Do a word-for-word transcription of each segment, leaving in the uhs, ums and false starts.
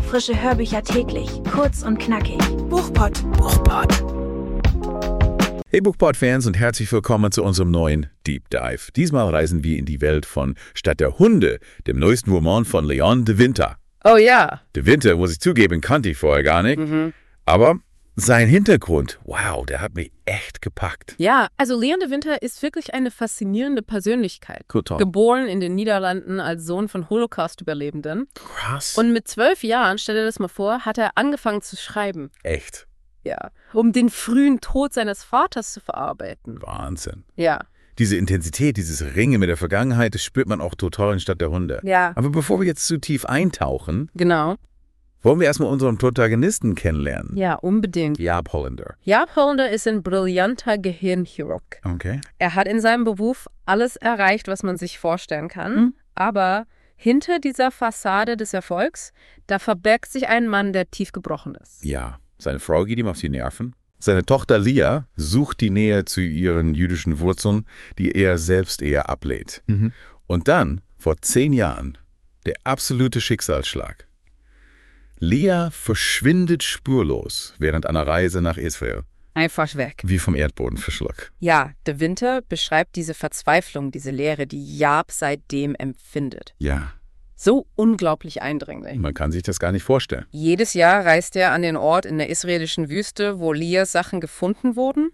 Frische Hörbücher täglich, kurz und knackig. Buchpott. Buchpott. Hey Buchpott-Fans und herzlich willkommen zu unserem neuen Deep Dive. Diesmal reisen wir in die Welt von Stadt der Hunde, dem neuesten Roman von Leon de Winter. Oh ja. De Winter, muss ich zugeben, kannte ich vorher gar nicht. Mhm. Aber sein Hintergrund, wow, der hat mich echt gepackt. Ja, also Leon de Winter ist wirklich eine faszinierende Persönlichkeit. Total. Geboren in den Niederlanden als Sohn von Holocaust-Überlebenden. Krass. Und mit zwölf Jahren, stell dir das mal vor, hat er angefangen zu schreiben. Echt? Ja. Um den frühen Tod seines Vaters zu verarbeiten. Wahnsinn. Ja. Diese Intensität, dieses Ringen mit der Vergangenheit, das spürt man auch total in Stadt der Hunde. Ja. Aber bevor wir jetzt zu tief eintauchen, Genau. wollen wir erstmal unseren Protagonisten kennenlernen. Ja, unbedingt. Jaap Hollander. Jaap Hollander ist ein brillanter Gehirnchirurg. Okay. Er hat in seinem Beruf alles erreicht, was man sich vorstellen kann. Hm. Aber hinter dieser Fassade des Erfolgs, da verbirgt sich ein Mann, der tief gebrochen ist. Ja, seine Frau geht ihm auf die Nerven. Seine Tochter Lia sucht die Nähe zu ihren jüdischen Wurzeln, die er selbst eher ablehnt. Mhm. Und dann, vor zehn Jahren, der absolute Schicksalsschlag. Lia verschwindet spurlos während einer Reise nach Israel, Einfach weg. wie vom Erdboden verschluckt. Ja, de Winter beschreibt diese Verzweiflung, diese Leere, die Jaap seitdem empfindet. Ja, So unglaublich eindringlich. man kann sich das gar nicht vorstellen. Jedes Jahr reist er an den Ort in der israelischen Wüste, wo Lias Sachen gefunden wurden,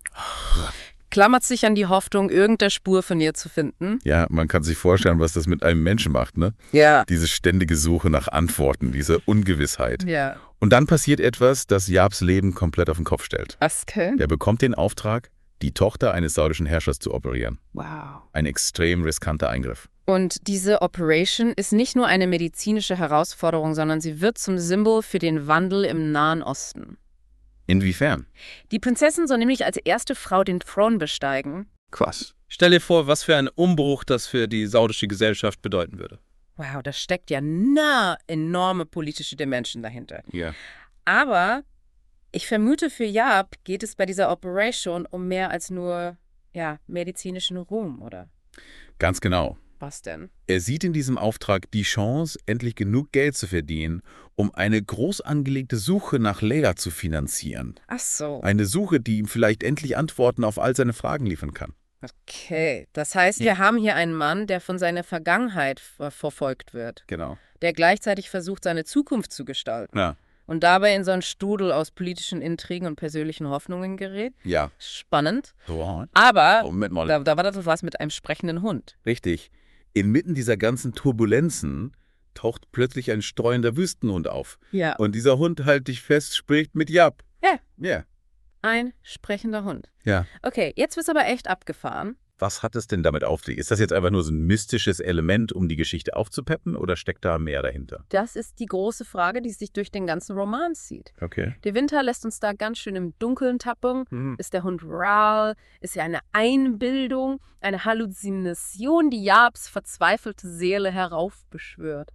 klammert sich an die Hoffnung, irgendeine Spur von ihr zu finden. Ja, man kann sich vorstellen, was das mit einem Menschen macht, ne? Ja. Diese ständige Suche nach Antworten, diese Ungewissheit. Ja. Und dann passiert etwas, das Jaaps Leben komplett auf den Kopf stellt. Aske? Er bekommt den Auftrag, die Tochter eines saudischen Herrschers zu operieren. Wow. Ein extrem riskanter Eingriff. Und diese Operation ist nicht nur eine medizinische Herausforderung, sondern sie wird zum Symbol für den Wandel im Nahen Osten. Inwiefern? Die Prinzessin soll nämlich als erste Frau den Thron besteigen. Krass. Stell dir vor, was für ein Umbruch das für die saudische Gesellschaft bedeuten würde. Wow, da steckt ja eine enorme politische Dimension dahinter. Ja. Aber ich vermute, für Jaap geht es bei dieser Operation um mehr als nur ja, medizinischen Ruhm, oder? Ganz genau. Was denn? Er sieht in diesem Auftrag die Chance, endlich genug Geld zu verdienen, um eine groß angelegte Suche nach Leila zu finanzieren. Ach so. Eine Suche, die ihm vielleicht endlich Antworten auf all seine Fragen liefern kann. Okay, das heißt, wir haben hier einen Mann, der von seiner Vergangenheit ver verfolgt wird, Genau. der gleichzeitig versucht, seine Zukunft zu gestalten Ja. und dabei in so einen Strudel aus politischen Intrigen und persönlichen Hoffnungen gerät. Ja. Spannend. So. Aber Moment mal. da, da war das was mit einem sprechenden Hund. Richtig. Inmitten dieser ganzen Turbulenzen taucht plötzlich ein streuender Wüstenhund auf. Ja. Und dieser Hund, halt dich fest, spricht mit Jaap. Ja. Ja. Ein sprechender Hund. Ja. Okay, jetzt wird's aber echt abgefahren. Was hat es denn damit auf sich? Ist das jetzt einfach nur so ein mystisches Element, um die Geschichte aufzupeppen, oder steckt da mehr dahinter? Das ist die große Frage, die sich durch den ganzen Roman zieht. Okay. De Winter lässt uns da ganz schön im Dunkeln tappen. Mhm. Ist der Hund Rahl? Ist er eine Einbildung, eine Halluzination, die Jaaps verzweifelte Seele heraufbeschwört?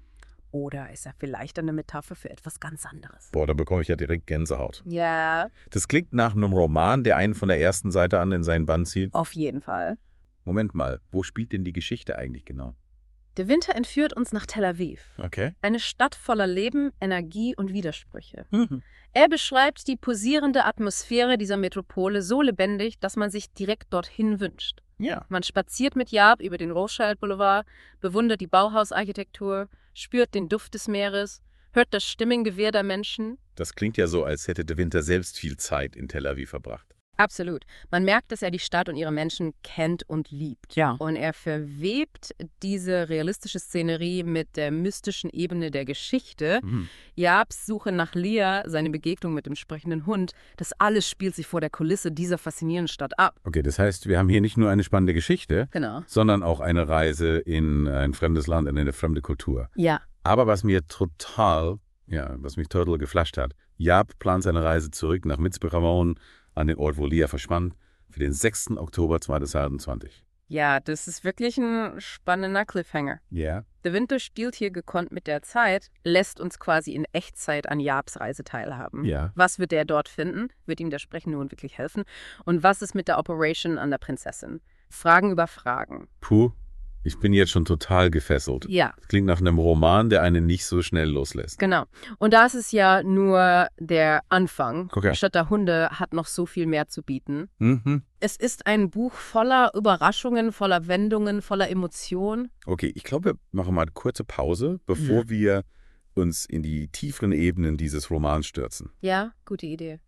Oder ist er vielleicht eine Metapher für etwas ganz anderes? Boah, da bekomme ich ja direkt Gänsehaut. Ja, Das klingt nach einem Roman, der einen von der ersten Seite an in seinen Bann zieht. auf jeden Fall. Moment mal, wo spielt denn die Geschichte eigentlich genau? De Winter entführt uns nach Tel Aviv. Okay. Eine Stadt voller Leben, Energie und Widersprüche. Er beschreibt die pulsierende Atmosphäre dieser Metropole so lebendig, dass man sich direkt dorthin wünscht. Ja. Man spaziert mit Jaap über den Rothschild Boulevard, bewundert die Bauhausarchitektur, spürt den Duft des Meeres, hört das Stimmengewehr der Menschen. Das klingt ja so, als hätte de Winter selbst viel Zeit in Tel Aviv verbracht. Absolut. Man merkt, dass er die Stadt und ihre Menschen kennt und liebt. Ja. Und er verwebt diese realistische Szenerie mit der mystischen Ebene der Geschichte. Mhm. Jaaps Suche nach Lia, seine Begegnung mit dem sprechenden Hund, das alles spielt sich vor der Kulisse dieser faszinierenden Stadt ab. Okay, das heißt, wir haben hier nicht nur eine spannende Geschichte, Genau. sondern auch eine Reise in ein fremdes Land, in eine fremde Kultur. Ja. Aber was mir total, ja, was mich total geflasht hat, Jaap plant seine Reise zurück nach Mitzpe-Ramon, an den Ort, wo Lia verschwand, für den sechsten Oktober zweitausendeinundzwanzig. Ja, das ist wirklich ein spannender Cliffhanger. Ja. De Winter spielt hier gekonnt mit der Zeit, lässt uns quasi in Echtzeit an Jaaps Reise teilhaben. Ja. Was wird er dort finden? Wird ihm der sprechende Hund wirklich helfen? Und was ist mit der Operation an der Prinzessin? Fragen über Fragen. Puh. Ich bin jetzt schon total gefesselt. Ja, Klingt nach einem Roman, der einen nicht so schnell loslässt. genau. Und das ist ja nur der Anfang. Okay. Stadt der Hunde hat noch so viel mehr zu bieten. Mhm. Es ist ein Buch voller Überraschungen, voller Wendungen, voller Emotionen. Okay, ich glaube, wir machen mal eine kurze Pause, bevor Ja. wir uns in die tieferen Ebenen dieses Romans stürzen. Ja, gute Idee.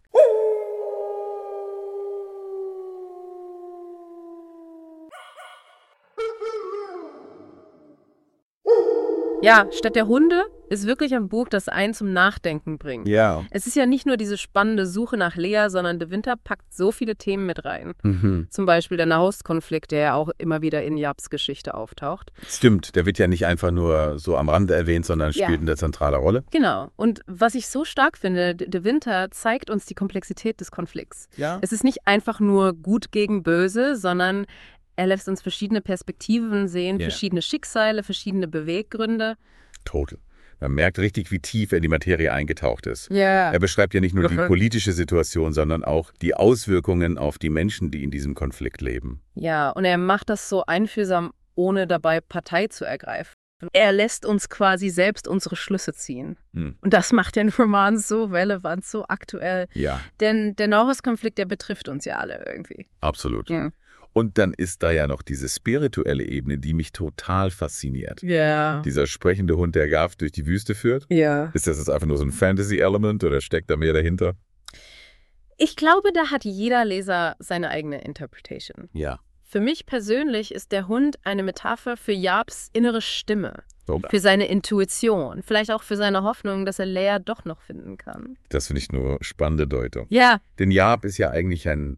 Ja, Stadt der Hunde ist wirklich ein Buch, das einen zum Nachdenken bringt. Ja. Es ist ja nicht nur diese spannende Suche nach Lea, sondern De Winter packt so viele Themen mit rein. Mhm. Zum Beispiel der Nahostkonflikt, der ja auch immer wieder in Japs Geschichte auftaucht. Stimmt, der wird ja nicht einfach nur so am Rande erwähnt, sondern Ja. spielt eine zentrale Rolle. Genau. Und was ich so stark finde, De De Winter zeigt uns die Komplexität des Konflikts. Ja. Es ist nicht einfach nur gut gegen böse, sondern er lässt uns verschiedene Perspektiven sehen, Ja. verschiedene Schicksale, verschiedene Beweggründe. Total. Man merkt richtig, wie tief er in die Materie eingetaucht ist. Ja. Er beschreibt ja nicht nur die politische Situation, sondern auch die Auswirkungen auf die Menschen, die in diesem Konflikt leben. Ja, und er macht das so einfühlsam, ohne dabei Partei zu ergreifen. Er lässt uns quasi selbst unsere Schlüsse ziehen. Hm. Und das macht den Roman so relevant, so aktuell. Ja, Denn der Nahostkonflikt, der betrifft uns ja alle irgendwie. absolut. Ja. Und dann ist da ja noch diese spirituelle Ebene, die mich total fasziniert. Ja. Dieser sprechende Hund, der Gav durch die Wüste führt. Ja. Ist das jetzt einfach nur so ein Fantasy-Element oder steckt da mehr dahinter? Ich glaube, da hat jeder Leser seine eigene Interpretation. Ja. Für mich persönlich ist der Hund eine Metapher für Japs innere Stimme, So, für seine Intuition, vielleicht auch für seine Hoffnung, dass er Lea doch noch finden kann. das finde ich nur spannende Deutung. Ja, Denn Jaap ist ja eigentlich ein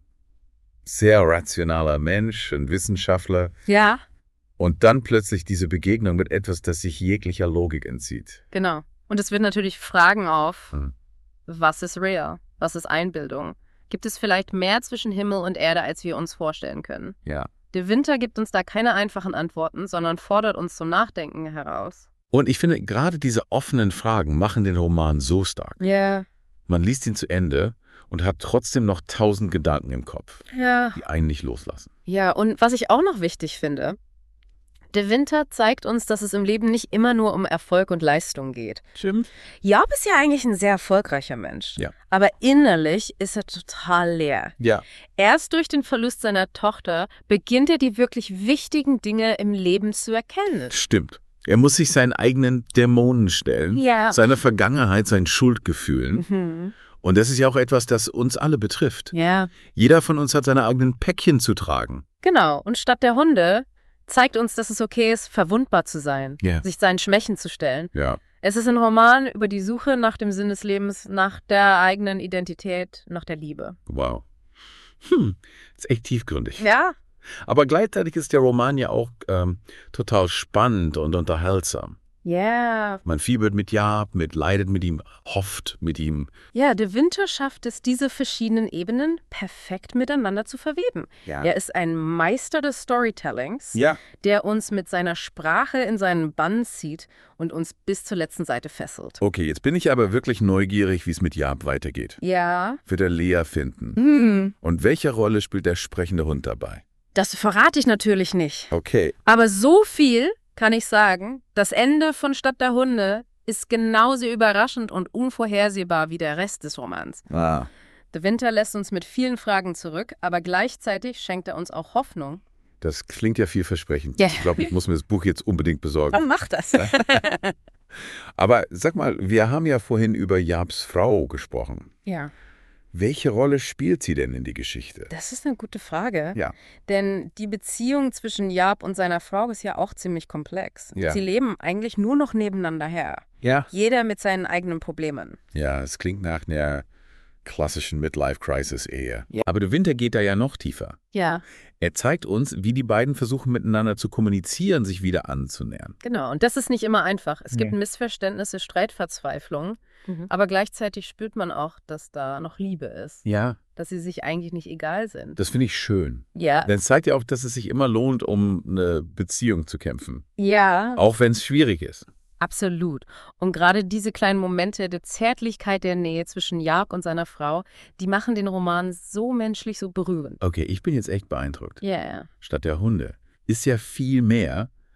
sehr rationaler Mensch, ein Wissenschaftler. ja, Und dann plötzlich diese Begegnung mit etwas, das sich jeglicher Logik entzieht. genau. Und es wird natürlich Fragen auf, Hm. was ist real? Was ist Einbildung? Gibt es vielleicht mehr zwischen Himmel und Erde, als wir uns vorstellen können? Ja. De Winter gibt uns da keine einfachen Antworten, sondern fordert uns zum Nachdenken heraus. Und ich finde, gerade diese offenen Fragen machen den Roman so stark. Ja. Man liest ihn zu Ende und hat trotzdem noch tausend Gedanken im Kopf, Ja. die einen nicht loslassen. Ja, und was ich auch noch wichtig finde, De Winter zeigt uns, dass es im Leben nicht immer nur um Erfolg und Leistung geht. Stimmt. Job ist ja eigentlich ein sehr erfolgreicher Mensch. Ja. Aber innerlich ist er total leer. Ja. Erst durch den Verlust seiner Tochter beginnt er die wirklich wichtigen Dinge im Leben zu erkennen. Stimmt. Er muss sich seinen eigenen Dämonen stellen, Ja. seiner Vergangenheit, seinen Schuldgefühlen. Mhm. Und das ist ja auch etwas, das uns alle betrifft. Ja. Jeder von uns hat seine eigenen Päckchen zu tragen. Genau. Und Stadt der Hunde zeigt uns, dass es okay ist, verwundbar zu sein, Ja. sich seinen Schwächen zu stellen. Ja. Es ist ein Roman über die Suche nach dem Sinn des Lebens, nach der eigenen Identität, nach der Liebe. Wow. Hm, ist echt tiefgründig. Ja. Aber gleichzeitig ist der Roman ja auch ähm, total spannend und unterhaltsam. Ja. Man fiebert mit Jaap, mit leidet mit ihm, hofft mit ihm. Ja, De Winter schafft es, diese verschiedenen Ebenen perfekt miteinander zu verweben. Ja. Er ist ein Meister des Storytellings, Ja. der uns mit seiner Sprache in seinen Bann zieht und uns bis zur letzten Seite fesselt. Okay, jetzt bin ich aber wirklich neugierig, wie es mit Jaap weitergeht. Ja. Wird er Lea finden? Hm. Und welche Rolle spielt der sprechende Hund dabei? Das verrate ich natürlich nicht. Okay. Aber so viel kann ich sagen, das Ende von Stadt der Hunde ist genauso überraschend und unvorhersehbar wie der Rest des Romans. Ah. De Winter lässt uns mit vielen Fragen zurück, aber gleichzeitig schenkt er uns auch Hoffnung. Das klingt ja vielversprechend. Ja. Ich glaube, ich muss mir das Buch jetzt unbedingt besorgen. mach das. Aber sag mal, wir haben ja vorhin über Jaaps Frau gesprochen. Ja, Welche Rolle spielt sie denn in die Geschichte? das ist eine gute Frage. Ja. Denn die Beziehung zwischen Jaap und seiner Frau ist ja auch ziemlich komplex. Ja. Sie leben eigentlich nur noch nebeneinander her. Ja. Jeder mit seinen eigenen Problemen. Ja, es klingt nach einer klassischen Midlife-Crisis-Ehe. Ja. Aber der Winter geht da ja noch tiefer. Ja, Er zeigt uns, wie die beiden versuchen miteinander zu kommunizieren, sich wieder anzunähern. genau. Und das ist nicht immer einfach. Es gibt Nee. Missverständnisse, Streitverzweiflung. Aber gleichzeitig spürt man auch, dass da noch Liebe ist. Ja. Dass sie sich eigentlich nicht egal sind. Das finde ich schön. Ja. Denn es zeigt ja auch, dass es sich immer lohnt, um eine Beziehung zu kämpfen. Ja, Auch wenn es schwierig ist. absolut. Und gerade diese kleinen Momente der Zärtlichkeit der Nähe zwischen Jaap und seiner Frau, die machen den Roman so menschlich, so berührend. Okay, ich bin jetzt echt beeindruckt. Ja, yeah. Stadt der Hunde ist ja viel mehr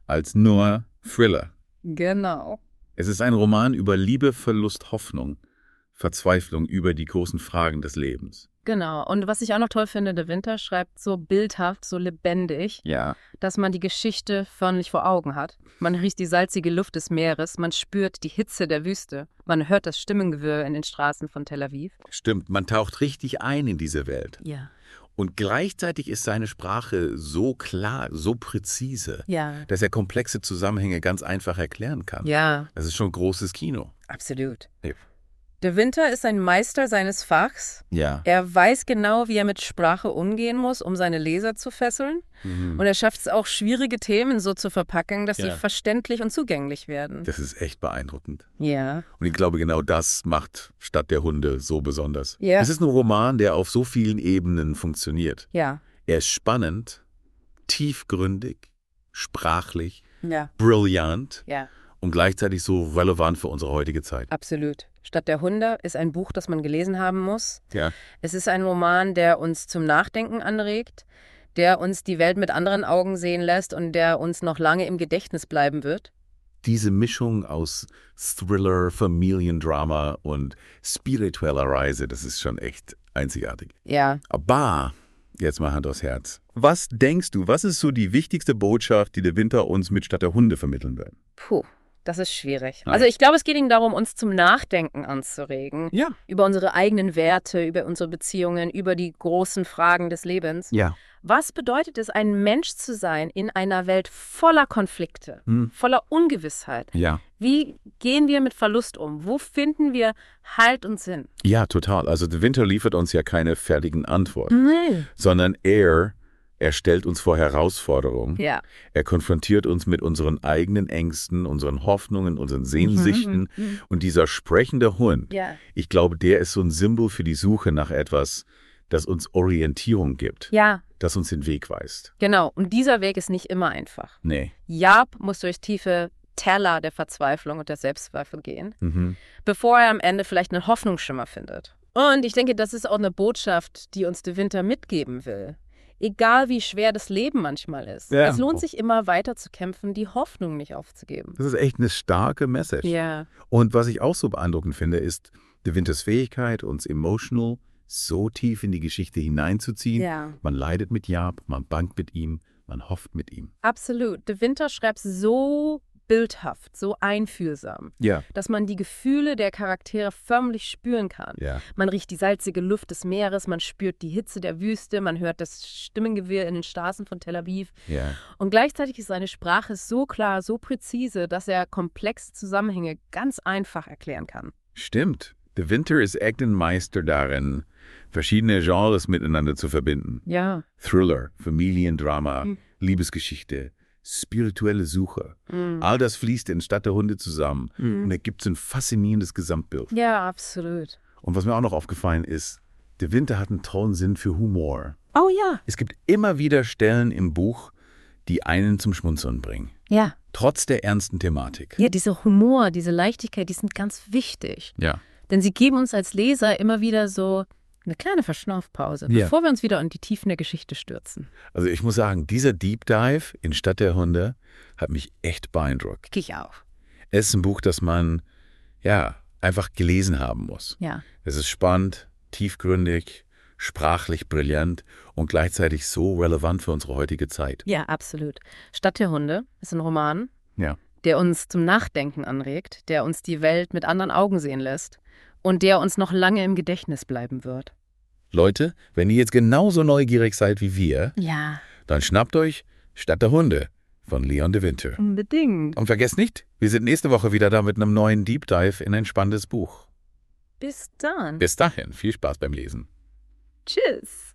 als nur Thriller. Genau. Es ist ein Roman über Liebe, Verlust, Hoffnung, Verzweiflung über die großen Fragen des Lebens. Genau. Und was ich auch noch toll finde, De Winter schreibt so bildhaft, so lebendig, Ja. dass man die Geschichte förmlich vor Augen hat. Man riecht die salzige Luft des Meeres, man spürt die Hitze der Wüste, man hört das Stimmengewirr in den Straßen von Tel Aviv. Stimmt, man taucht richtig ein in diese Welt. Ja. Und gleichzeitig ist seine Sprache so klar, so präzise, Ja. dass er komplexe Zusammenhänge ganz einfach erklären kann. Ja, Das ist schon großes Kino. absolut. Ja. De Winter ist ein Meister seines Fachs. Ja. Er weiß genau, wie er mit Sprache umgehen muss, um seine Leser zu fesseln. Mhm. Und er schafft es auch, schwierige Themen so zu verpacken, dass sie Ja. verständlich und zugänglich werden. Das ist echt beeindruckend. Ja. Und ich glaube, genau das macht Stadt der Hunde so besonders. Ja. Es ist ein Roman, der auf so vielen Ebenen funktioniert. Ja. Er ist spannend, tiefgründig, sprachlich, Ja. brillant Ja. und gleichzeitig so relevant für unsere heutige Zeit. Absolut. Stadt der Hunde ist ein Buch, das man gelesen haben muss. Ja. Es ist ein Roman, der uns zum Nachdenken anregt, der uns die Welt mit anderen Augen sehen lässt und der uns noch lange im Gedächtnis bleiben wird. Diese Mischung aus Thriller, Familiendrama und spiritueller Reise, das ist schon echt einzigartig. Ja. Aber jetzt mal Hand aufs Herz. Was denkst du, was ist so die wichtigste Botschaft, die der Winter uns mit Stadt der Hunde vermitteln will? Puh, das ist schwierig. Nein. Also ich glaube, es geht ihm darum, uns zum Nachdenken anzuregen. Ja. Über unsere eigenen Werte, über unsere Beziehungen, über die großen Fragen des Lebens. Ja. Was bedeutet es, ein Mensch zu sein in einer Welt voller Konflikte, Hm. voller Ungewissheit? Ja. Wie gehen wir mit Verlust um? Wo finden wir Halt und Sinn? Ja, total. Also der Winter liefert uns ja keine fertigen Antworten, Nee. sondern er, er stellt uns vor Herausforderungen. Ja. Er konfrontiert uns mit unseren eigenen Ängsten, unseren Hoffnungen, unseren Sehnsüchten. Mhm. Und dieser sprechende Hund, Ja. ich glaube, der ist so ein Symbol für die Suche nach etwas, das uns Orientierung gibt, Ja, das uns den Weg weist. genau. Und dieser Weg ist nicht immer einfach. Nee. Jaap muss durch tiefe Täler der Verzweiflung und der Selbstzweifel gehen, Mhm. bevor er am Ende vielleicht einen Hoffnungsschimmer findet. Und ich denke, das ist auch eine Botschaft, die uns De Winter mitgeben will. Egal wie schwer das Leben manchmal ist. Ja. Es lohnt sich immer weiter zu kämpfen, die Hoffnung nicht aufzugeben. Das ist echt eine starke Message. Ja. Und was ich auch so beeindruckend finde, ist De Winters Fähigkeit, uns emotional so tief in die Geschichte hineinzuziehen. Ja. Man leidet mit Jaap, man bangt mit ihm, man hofft mit ihm. Absolut. De Winter schreibt so bildhaft, so einfühlsam, Ja. dass man die Gefühle der Charaktere förmlich spüren kann. Ja. Man riecht die salzige Luft des Meeres, man spürt die Hitze der Wüste, man hört das Stimmengewirr in den Straßen von Tel Aviv. Ja. Und gleichzeitig ist seine Sprache so klar, so präzise, dass er komplexe Zusammenhänge ganz einfach erklären kann. Stimmt. De Winter ist echt ein Meister darin, verschiedene Genres miteinander zu verbinden. Ja. Thriller, Familiendrama, Mhm. Liebesgeschichte, spirituelle Suche. Mhm. All das fließt in Stadt der Hunde zusammen und ergibt so ein faszinierendes Gesamtbild. Ja, absolut. Und was mir auch noch aufgefallen ist, De Winter hat einen tollen Sinn für Humor. Oh ja. Es gibt immer wieder Stellen im Buch, die einen zum Schmunzeln bringen. Ja. Trotz der ernsten Thematik. Ja, dieser Humor, diese Leichtigkeit, die sind ganz wichtig. Ja. Denn sie geben uns als Leser immer wieder so eine kleine Verschnaufpause, Ja. bevor wir uns wieder in die Tiefen der Geschichte stürzen. Also ich muss sagen, dieser Deep Dive in Stadt der Hunde hat mich echt beeindruckt. Ich auch. Es ist ein Buch, das man, ja, einfach gelesen haben muss. Ja. Es ist spannend, tiefgründig, sprachlich brillant und gleichzeitig so relevant für unsere heutige Zeit. Ja, absolut. Stadt der Hunde ist ein Roman, Ja. der uns zum Nachdenken anregt, der uns die Welt mit anderen Augen sehen lässt und der uns noch lange im Gedächtnis bleiben wird. Leute, wenn ihr jetzt genauso neugierig seid wie wir, Ja, dann schnappt euch Stadt der Hunde von Leon de Winter. unbedingt. Und vergesst nicht, wir sind nächste Woche wieder da mit einem neuen Deep Dive in ein spannendes Buch. Bis dann. Bis dahin, viel Spaß beim Lesen. Tschüss.